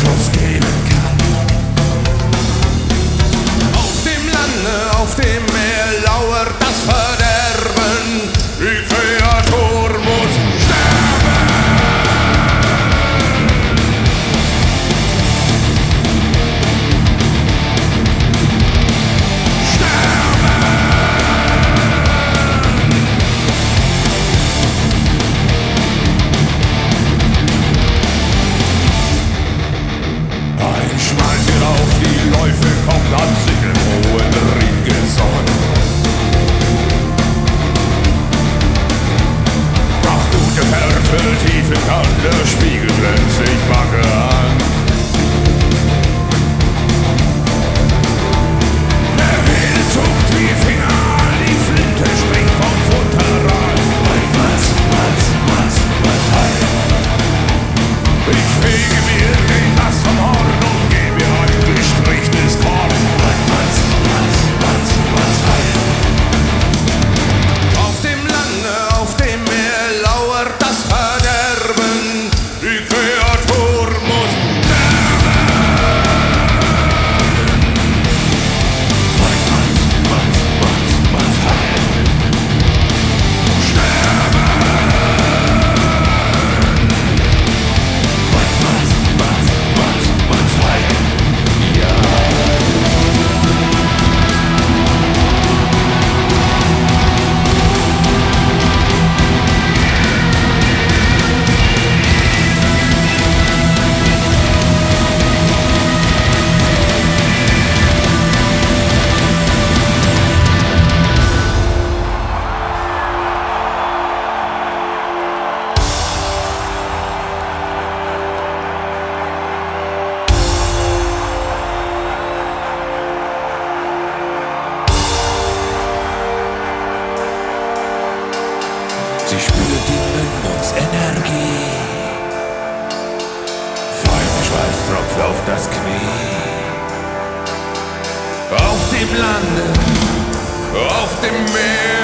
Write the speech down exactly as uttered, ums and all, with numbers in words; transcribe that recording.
Schuss geben kann. Auf dem Lande, auf dem Meer lauert das Verderben. Die Kreatur muss sterben. Sterben! Ein Schmaltier auf die Läufe kommt, hat sich in hohen Ried gesonnen. Doch gute Fährte tief in Gang, der Spiegel glänzt sich Backe an. Der Wind zuckt wie Finger an, die Flinte springt vom Futteral. Ein Matz, Matz, Matz, Matz, heil. Ich fege mir den Nass vom Horn und gebe mir ein gestrichenes Korn. Ein Matz, Matz, Matz, Matz, heil. Auf dem Lande, auf dem Meer lauert das Verderben. Die Kreatur muss sterben. Ein Matz, Matz, Matz, Matz, heil. Sterben. Ein Matz, Matz, Matz, Matz, heil. Ja. Sie spürt die Mündungsenergie. Feine Schweißtropfen auf das Knie. Auf dem Lande, auf dem Meer